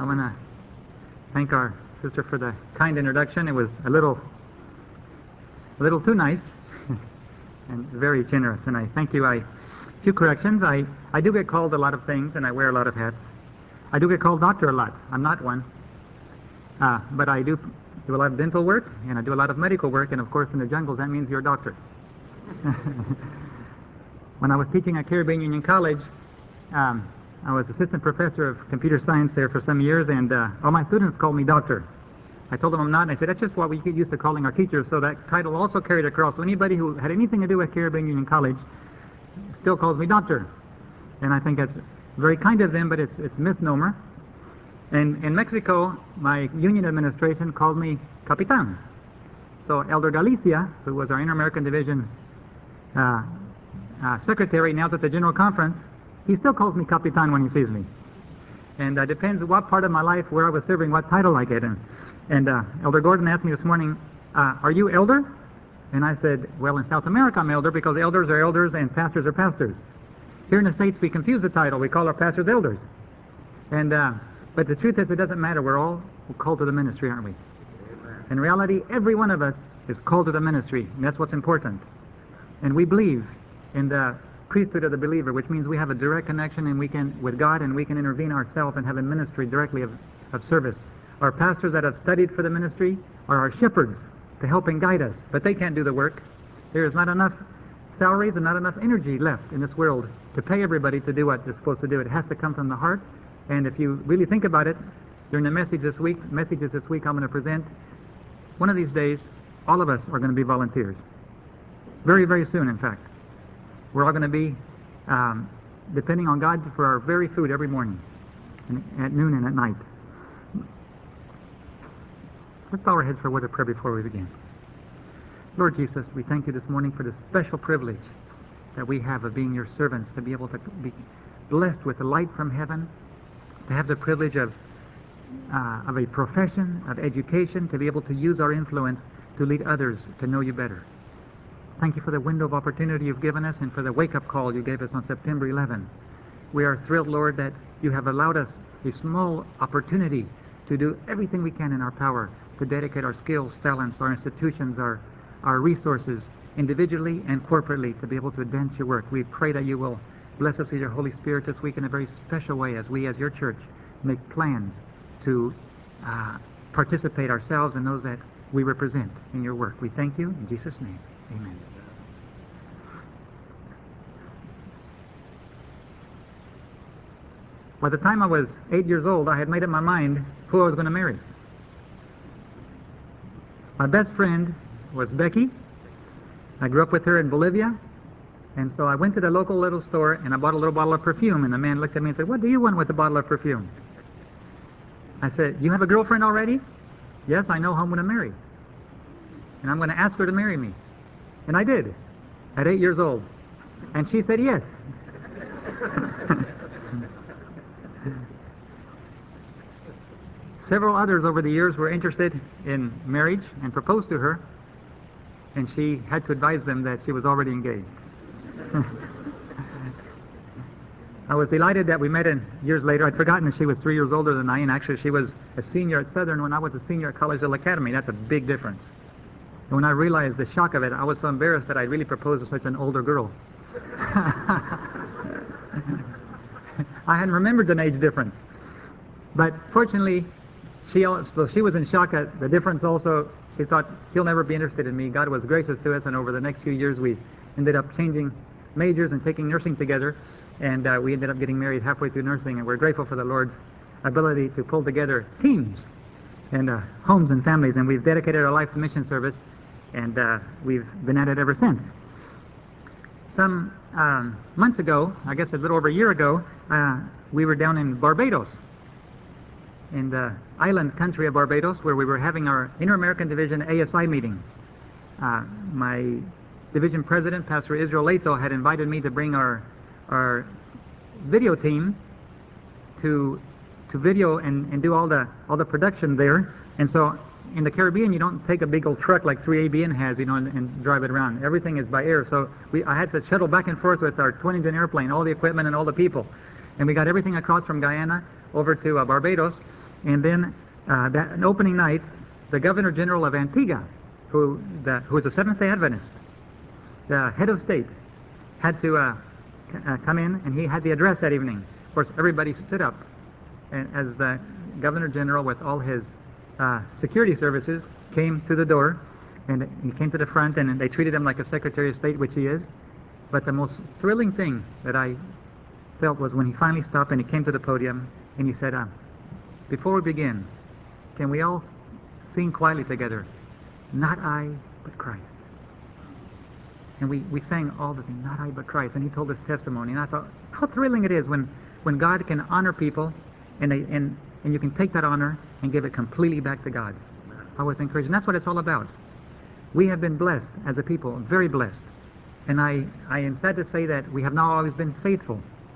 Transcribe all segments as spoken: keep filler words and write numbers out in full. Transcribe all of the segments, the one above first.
I want to thank our sister for the kind introduction. It was a little, a little too nice and very generous, and I thank you. I, few corrections. I, I do get called a lot of things, and I wear a lot of hats. I do get called doctor a lot. I'm not one. Uh, but I do do a lot of dental work, and I do a lot of medical work, and of course in the jungles that means you're a doctor. When I was teaching at Caribbean Union College, um, I was assistant professor of computer science there for some years, and uh, all my students called me doctor. I told them I'm not, and I said, that's just what we get used to calling our teachers, so that title also carried across. So anybody who had anything to do with Caribbean Union College still calls me doctor. And I think that's very kind of them, but it's it's misnomer. And in Mexico, my union administration called me Capitan. So Elder Galicia, who was our Inter-American Division uh, uh, secretary, now at the General Conference, he still calls me Capitan when he sees me. And it uh, depends what part of my life, where I was serving, what title I get in. And uh, Elder Gordon asked me this morning, uh, are you elder? And I said, well, in South America I'm elder because elders are elders and pastors are pastors. Here in the States we confuse the title. We call our pastors elders. And uh, but the truth is it doesn't matter. We're all called to the ministry, aren't we? Amen. In reality, every one of us is called to the ministry, and that's what's important. And we believe in the priesthood of the believer, which means we have a direct connection and we can with God, and we can intervene ourselves and have a ministry directly of, of service. Our pastors that have studied for the ministry are our shepherds to help and guide us, but they can't do the work. There is not enough salaries and not enough energy left in this world to pay everybody to do what they're supposed to do. It has to come from the heart. And if you really think about it, during the message this week, messages this week I'm going to present, one of these days, all of us are going to be volunteers. Very, very soon, in fact. We're all going to be um, depending on God for our very food every morning, and at noon and at night. Let's bow our heads for a word of prayer before we begin. Lord Jesus, we thank you this morning for the special privilege that we have of being your servants, to be able to be blessed with the light from heaven, to have the privilege of uh, of a profession, of education, to be able to use our influence to lead others to know you better. Thank you for the window of opportunity you've given us and for the wake-up call you gave us on September eleventh. We are thrilled, Lord, that you have allowed us a small opportunity to do everything we can in our power to dedicate our skills, talents, our institutions, our, our resources, individually and corporately, to be able to advance your work. We pray that you will bless us with your Holy Spirit this week in a very special way as we, as your church, make plans to uh, participate ourselves and those that we represent in your work. We thank you in Jesus' name. Amen. By the time I was eight years old, I had made up my mind who I was going to marry. My best friend was Becky. I grew up with her in Bolivia. And so I went to the local little store and I bought a little bottle of perfume, and the man looked at me and said, what do you want with a bottle of perfume? I said, you have a girlfriend already? Yes, I know who I'm going to marry. And I'm going to ask her to marry me. And I did, at eight years old. And she said yes. Several others over the years were interested in marriage and proposed to her, and she had to advise them that she was already engaged. I was delighted that we met in years later. I'd forgotten that she was three years older than I, and actually she was a senior at Southern when I was a senior at Collegeville Academy. That's a big difference. And when I realized the shock of it, I was so embarrassed that I really proposed to such an older girl. I hadn't remembered an age difference. But fortunately, she also, she was in shock at the difference also. She thought, he'll never be interested in me. God was gracious to us, and over the next few years we ended up changing majors and taking nursing together, and uh, we ended up getting married halfway through nursing, and we're grateful for the Lord's ability to pull together teams and uh, homes and families, and we've dedicated our life to mission service, and uh, we've been at it ever since. Some um, months ago, I guess a little over a year ago, uh, we were down in Barbados, in the island country of Barbados, where we were having our Inter-American Division A S I meeting. Uh, my division president, Pastor Israel Leto, had invited me to bring our our video team to to video and, and do all the all the production there. And so in the Caribbean, you don't take a big old truck like three A B N has, you know, and, and drive it around. Everything is by air. So we I had to shuttle back and forth with our twin-engine airplane, all the equipment and all the people. And we got everything across from Guyana over to uh, Barbados. And then uh, that an opening night, the Governor General of Antigua, who, the, who is a Seventh-day Adventist, the head of state, had to uh, c- uh, come in, and he had the address that evening. Of course, everybody stood up, and as the Governor General, with all his uh, security services, came to the door, and he came to the front, and they treated him like a Secretary of State, which he is. But the most thrilling thing that I felt was when he finally stopped and he came to the podium, and he said, uh, before we begin, can we all sing quietly together, "Not I, but Christ"? And we, we sang all the things, "Not I, but Christ." And he told his testimony. And I thought, how thrilling it is when, when God can honor people, and, they, and, and you can take that honor and give it completely back to God. I was encouraged. And that's what it's all about. We have been blessed as a people, very blessed. And I, I am sad to say that we have not always been faithful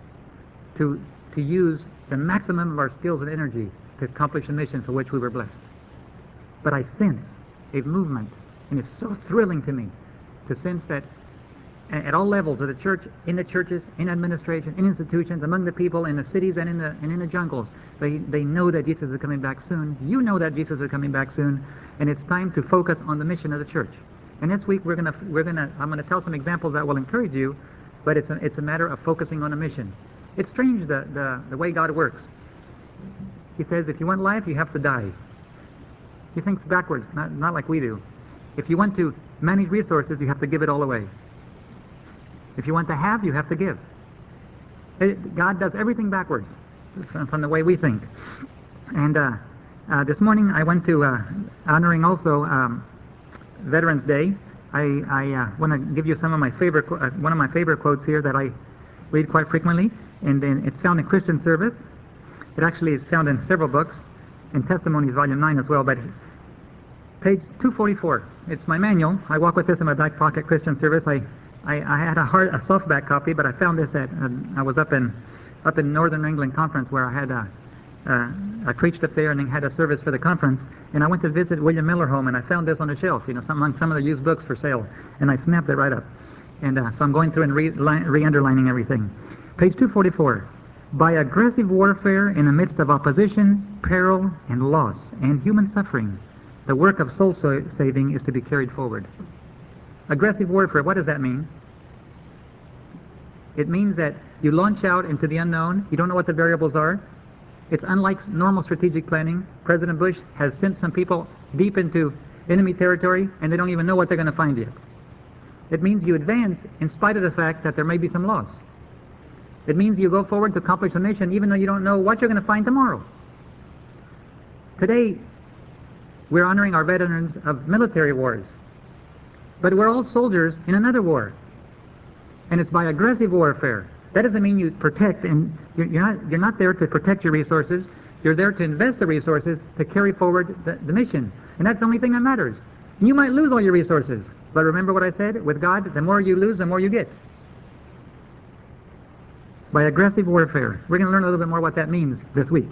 to, to use the maximum of our skills and energy to accomplish the mission for which we were blessed. But I sense a movement, and it's so thrilling to me to sense that at all levels of the church, in the churches, in administration, in institutions, among the people, in the cities and in the and in the jungles, they, they know that Jesus is coming back soon. You know that Jesus is coming back soon, and it's time to focus on the mission of the church. And this week we're gonna we're gonna I'm gonna tell some examples that will encourage you, but it's a, it's a matter of focusing on a mission. It's strange the, the the way God works. He says, if you want life, you have to die. He thinks backwards, not not like we do. If you want to manage resources, you have to give it all away. If you want to have, you have to give. It, God does everything backwards from, from the way we think. And uh, uh, this morning I went to uh, honoring also um, Veterans Day. I, I uh, want to give you some of my favorite, uh, one of my favorite quotes here that I read quite frequently, and then it's found in Christian Service. It actually is found in several books, in Testimonies, Volume nine as well, but page two forty-four. It's my manual. I walk with this in my back pocket, Christian Service. I, I, I had a hard, a softback copy, but I found this at, uh, I was up in, up in Northern New England Conference where I had a, uh, I preached up there and then had a service for the conference, and I went to visit William Miller home, and I found this on the shelf, you know, some, among some of the used books for sale, and I snapped it right up. And uh, so I'm going through and re, li, re-underlining everything. Page two forty-four. By aggressive warfare in the midst of opposition, peril, and loss, and human suffering, the work of soul saving is to be carried forward. Aggressive warfare, what does that mean? It means that you launch out into the unknown, you don't know what the variables are. It's unlike normal strategic planning. President Bush has sent some people deep into enemy territory, and they don't even know what they're going to find yet. It means you advance in spite of the fact that there may be some loss. It means you go forward to accomplish a mission even though you don't know what you're going to find tomorrow. Today, we're honoring our veterans of military wars. But we're all soldiers in another war. And it's by aggressive warfare. That doesn't mean you protect, and you're, you're, not, you're not there to protect your resources. You're there to invest the resources to carry forward the, the mission. And that's the only thing that matters. And you might lose all your resources. But remember what I said? With God, the more you lose, the more you get. By aggressive warfare. We're going to learn a little bit more what that means this week.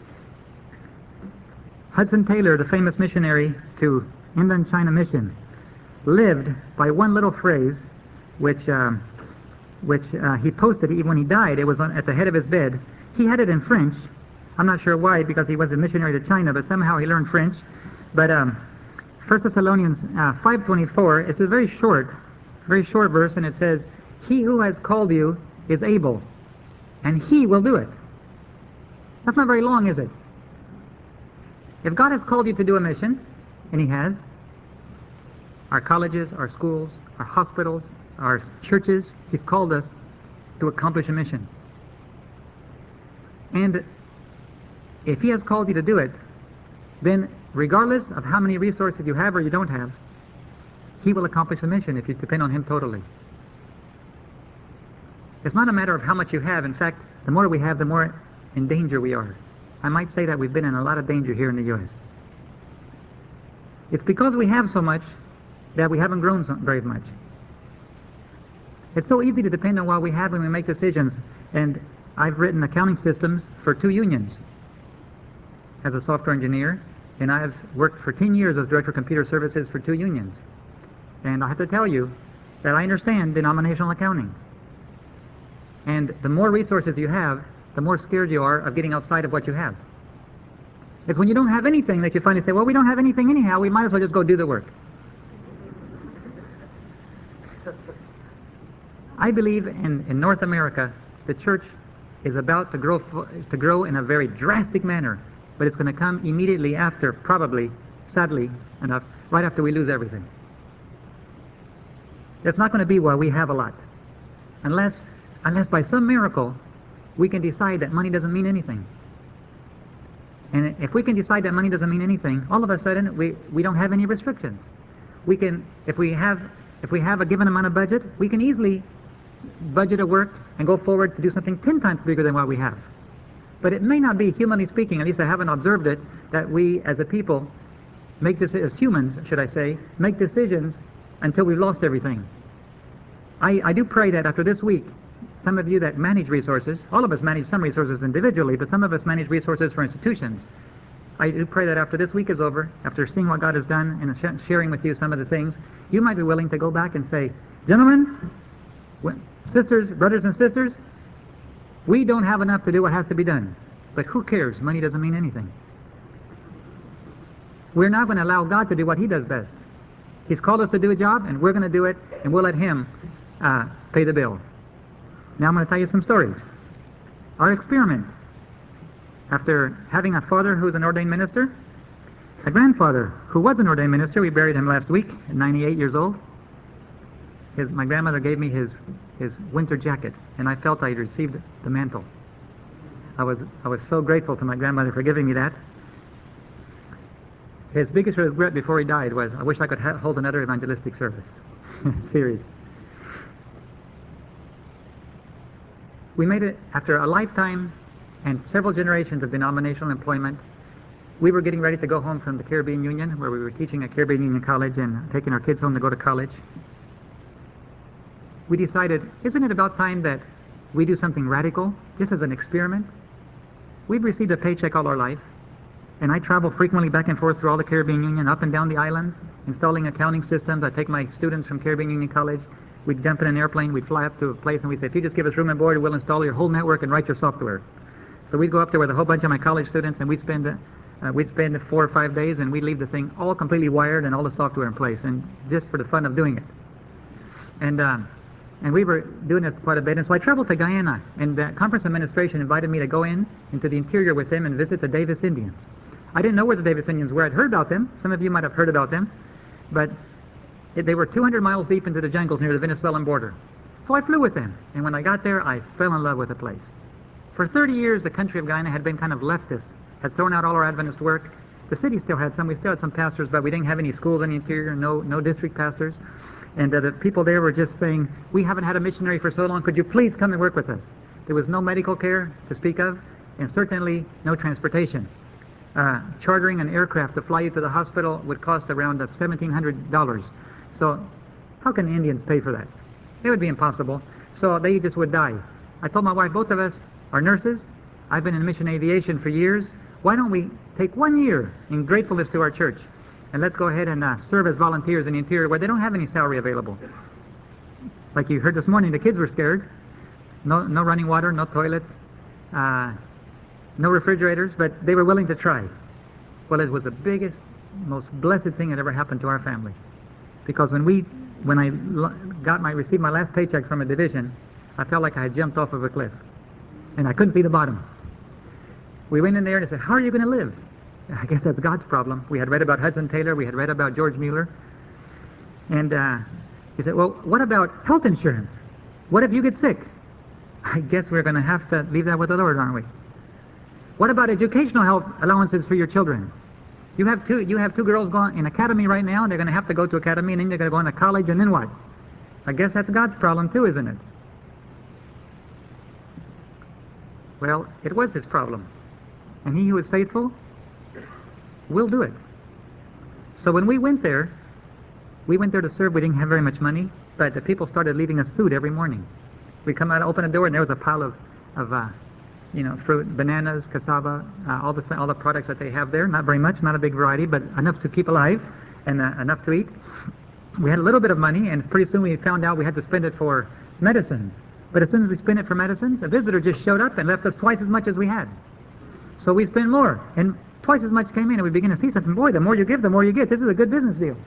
Hudson Taylor, the famous missionary to Inland China Mission, lived by one little phrase, which um, which uh, he posted even when he died. It was on, at the head of his bed. He had it in French. I'm not sure why, because he was a missionary to China, but somehow he learned French. But um, First Thessalonians uh, five twenty-four, it's a very short, very short verse, and it says, "He who has called you is able, and he will do it." That's not very long, is it? If God has called you to do a mission, and he has, our colleges, our schools, our hospitals, our churches, he's called us to accomplish a mission. And if he has called you to do it, then regardless of how many resources you have or you don't have, he will accomplish the mission if you depend on him totally. It's not a matter of how much you have. In fact, the more we have, the more in danger we are. I might say that we've been in a lot of danger here in the U S It's because we have so much that we haven't grown so very much. It's so easy to depend on what we have when we make decisions. And I've written accounting systems for two unions as a software engineer, and I've worked for ten years as Director of Computer Services for two unions. And I have to tell you that I understand denominational accounting. And the more resources you have, the more scared you are of getting outside of what you have. It's when you don't have anything that you finally say, well, we don't have anything anyhow, we might as well just go do the work. I believe in, in North America, the church is about to grow, to grow in a very drastic manner, but it's going to come immediately after, probably, sadly enough, right after we lose everything. It's not going to be while we have a lot, unless, unless by some miracle we can decide that money doesn't mean anything. And if we can decide that money doesn't mean anything, all of a sudden we, we don't have any restrictions. We can, if we have, if we have a given amount of budget, we can easily budget a work and go forward to do something ten times bigger than what we have. But it may not be, humanly speaking, at least I haven't observed it, that we as a people make this, as humans, should I say, make decisions until we've lost everything. I, I do pray that after this week, some of you that manage resources, all of us manage some resources individually, but some of us manage resources for institutions. I do pray that after this week is over, after seeing what God has done and sh sharing with you some of the things, you might be willing to go back and say, gentlemen, sisters, brothers and sisters, we don't have enough to do what has to be done. But who cares? Money doesn't mean anything. We're not going to allow God to do what He does best. He's called us to do a job, and we're going to do it, and we'll let Him uh, pay the bill. Now I'm going to tell you some stories. Our experiment, after having a father who was an ordained minister, a grandfather who was an ordained minister, we buried him last week at ninety-eight years old. His, my grandmother gave me his, his winter jacket, and I felt I had received the mantle. I was, I was so grateful to my grandmother for giving me that. His biggest regret before he died was, I wish I could ha hold another evangelistic service series. We made it after a lifetime and several generations of denominational employment. We were getting ready to go home from the Caribbean Union, where we were teaching at Caribbean Union College and taking our kids home to go to college. We decided, isn't it about time that we do something radical, just as an experiment? We've received a paycheck all our life, and I travel frequently back and forth through all the Caribbean Union, up and down the islands, installing accounting systems. I take my students from Caribbean Union College. We'd jump in an airplane, we'd fly up to a place, and we'd say, if you just give us room and board, we'll install your whole network and write your software. So we'd go up there with a whole bunch of my college students, and we'd spend, uh, we'd spend four or five days, and we'd leave the thing all completely wired and all the software in place, and just for the fun of doing it. And, uh, and we were doing this quite a bit, and so I traveled to Guyana, and the conference administration invited me to go in into the interior with them and visit the Davis Indians. I didn't know where the Davis Indians were. I'd heard about them. Some of you might have heard about them, but they were two hundred miles deep into the jungles near the Venezuelan border. So I flew with them, and when I got there, I fell in love with the place. For thirty years, the country of Guyana had been kind of leftist, had thrown out all our Adventist work. The city still had some. We still had some pastors, but we didn't have any schools in the interior, no, no district pastors. And uh, the people there were just saying, we haven't had a missionary for so long, could you please come and work with us? There was no medical care to speak of, and certainly no transportation. Uh, chartering an aircraft to fly you to the hospital would cost around uh, seventeen hundred dollars. So how can the Indians pay for that? It would be impossible. So they just would die. I told my wife, both of us are nurses. I've been in mission aviation for years. Why don't we take one year in gratefulness to our church, and let's go ahead and uh, serve as volunteers in the interior where they don't have any salary available. Like you heard this morning, the kids were scared. No, no running water, no toilets, uh, no refrigerators, but they were willing to try. Well, it was the biggest, most blessed thing that ever happened to our family. Because when we, when I got my, received my last paycheck from a division, I felt like I had jumped off of a cliff, and I couldn't see the bottom. We went in there and I said, how are you going to live? I guess that's God's problem. We had read about Hudson Taylor, we had read about George Mueller, and uh, he said, well, what about health insurance? What if you get sick? I guess we're going to have to leave that with the Lord, aren't we? What about educational health allowances for your children? You have two, you have two girls going in academy right now, and they're going to have to go to academy, and then they're going to go into college, and then what? I guess that's God's problem too, isn't it? Well, it was His problem. And He who is faithful will do it. So when we went there, we went there to serve. We didn't have very much money, but the people started leaving us food every morning. We'd come out, open a door, and there was a pile of, of uh, you know, fruit, bananas, cassava, uh, all the all the products that they have there. Not very much, not a big variety, but enough to keep alive and uh, enough to eat. We had a little bit of money, and pretty soon we found out we had to spend it for medicines. But as soon as we spent it for medicines, a visitor just showed up and left us twice as much as we had. So we spent more, and twice as much came in, and we began to see something. Boy, the more you give, the more you get. This is a good business deal.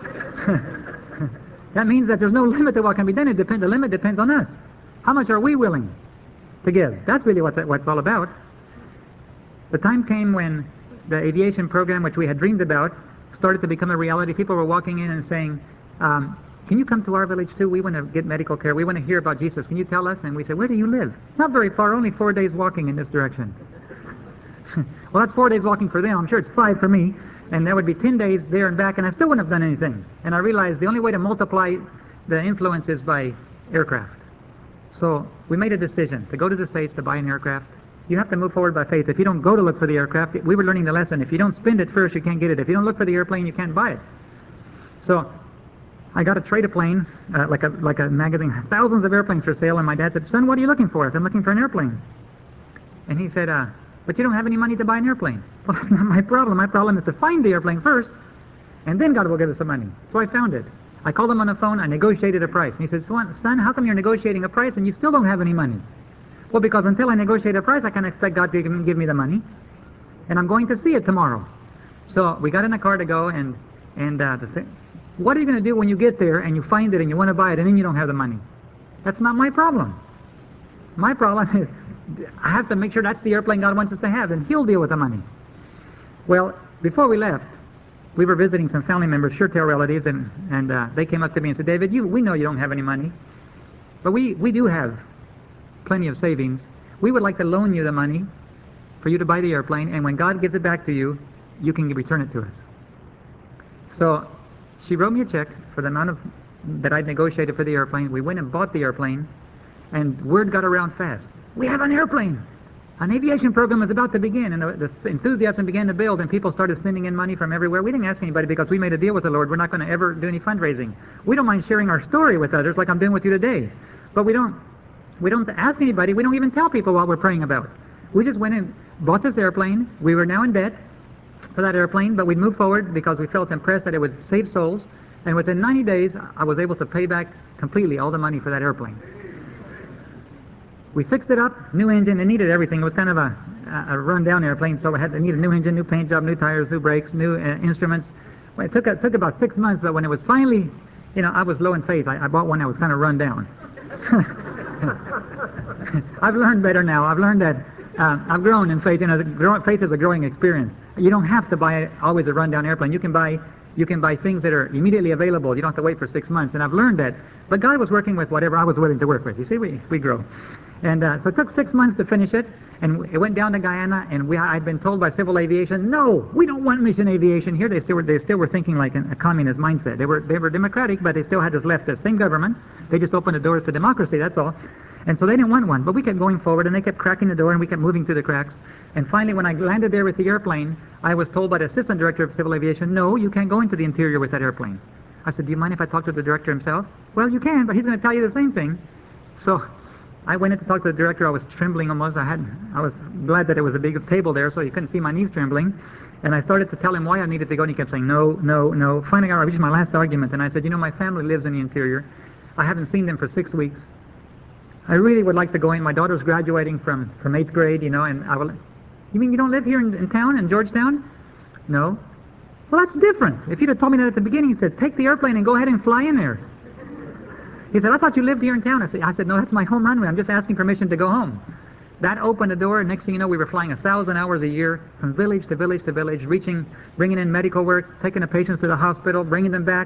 That means that there's no limit to what can be done. It depends. The limit depends on us. How much are we willing to give? That's really what, that, what it's all about. The time came when the aviation program, which we had dreamed about, started to become a reality. People were walking in and saying, um, can you come to our village too? We want to get medical care. We want to hear about Jesus. Can you tell us? And we said, where do you live? Not very far, only four days walking in this direction. Well, that's four days walking for them. I'm sure it's five for me. And that would be ten days there and back, and I still wouldn't have done anything. And I realized the only way to multiply the influence is by aircraft. So we made a decision to go to the States to buy an aircraft. You have to move forward by faith. If you don't go to look for the aircraft, we were learning the lesson. If you don't spend it first, you can't get it. If you don't look for the airplane, you can't buy it. So I got to trade a plane, uh, like a like a magazine, thousands of airplanes for sale. And my dad said, son, what are you looking for? I said, I'm looking for an airplane. And he said, uh, but you don't have any money to buy an airplane. Well, that's not my problem. My problem is to find the airplane first, and then God will give us the money. So I found it. I called him on the phone. I negotiated a price. And he said, son, how come you're negotiating a price and you still don't have any money? Well, because until I negotiate a price, I can't expect God to give me the money. And I'm going to see it tomorrow. So we got in a car to go, and, and uh, the thing, what are you going to do when you get there and you find it and you want to buy it and then you don't have the money? That's not my problem. My problem is I have to make sure that's the airplane God wants us to have, and He'll deal with the money. Well, before we left, we were visiting some family members, sure-tail relatives, and, and uh, they came up to me and said, David, you, we know you don't have any money, but we, we do have plenty of savings. We would like to loan you the money for you to buy the airplane, and when God gives it back to you, you can return it to us. So she wrote me a check for the amount of that I'd negotiated for the airplane. We went and bought the airplane, and word got around fast. We have an airplane. An aviation program was about to begin, and the, the enthusiasm began to build, and people started sending in money from everywhere. We didn't ask anybody because we made a deal with the Lord. We're not going to ever do any fundraising. We don't mind sharing our story with others like I'm doing with you today. But we don't we don't ask anybody. We don't even tell people what we're praying about. We just went and bought this airplane. We were now in debt for that airplane, but we'd move forward because we felt impressed that it would save souls. And within ninety days, I was able to pay back completely all the money for that airplane. We fixed it up, new engine. It needed everything. It was kind of a, a run-down airplane, so it had to need a new engine, new paint job, new tires, new brakes, new uh, instruments. Well, it took it took about six months, but when it was finally, you know, I was low in faith. I, I bought one that was kind of run down. I've learned better now. I've learned that uh, I've grown in faith. You know, the grow, faith is a growing experience. You don't have to buy always a run-down airplane. You can buy you can buy things that are immediately available. You don't have to wait for six months. And I've learned that. But God was working with whatever I was willing to work with. You see, we we grow. And uh, so it took six months to finish it, and it went down to Guyana, and we, I'd been told by civil aviation, no, we don't want mission aviation here. They still were, they still were thinking like a communist mindset. They were, they were democratic, but they still had this leftist, same government. They just opened the doors to democracy, that's all. And so they didn't want one, but we kept going forward, and they kept cracking the door, and we kept moving through the cracks. And finally, when I landed there with the airplane, I was told by the assistant director of civil aviation, no, you can't go into the interior with that airplane. I said, do you mind if I talk to the director himself? Well, you can, but he's going to tell you the same thing. So I went in to talk to the director. I was trembling almost. I had, I was glad that there was a big table there, so you couldn't see my knees trembling. And I started to tell him why I needed to go, and he kept saying, no, no, no. Finally, I reached my last argument, and I said, you know, my family lives in the interior. I haven't seen them for six weeks. I really would like to go in. My daughter's graduating from, from eighth grade, you know, and I will... You mean you don't live here in, in town, in Georgetown? No. Well, that's different. If you'd have told me that at the beginning, he said, take the airplane and go ahead and fly in there. He said, I thought you lived here in town. I said, I said, no, that's my home runway. I'm just asking permission to go home. That opened the door, and next thing you know, we were flying a thousand hours a year from village to village to village, reaching, bringing in medical work, taking the patients to the hospital, bringing them back.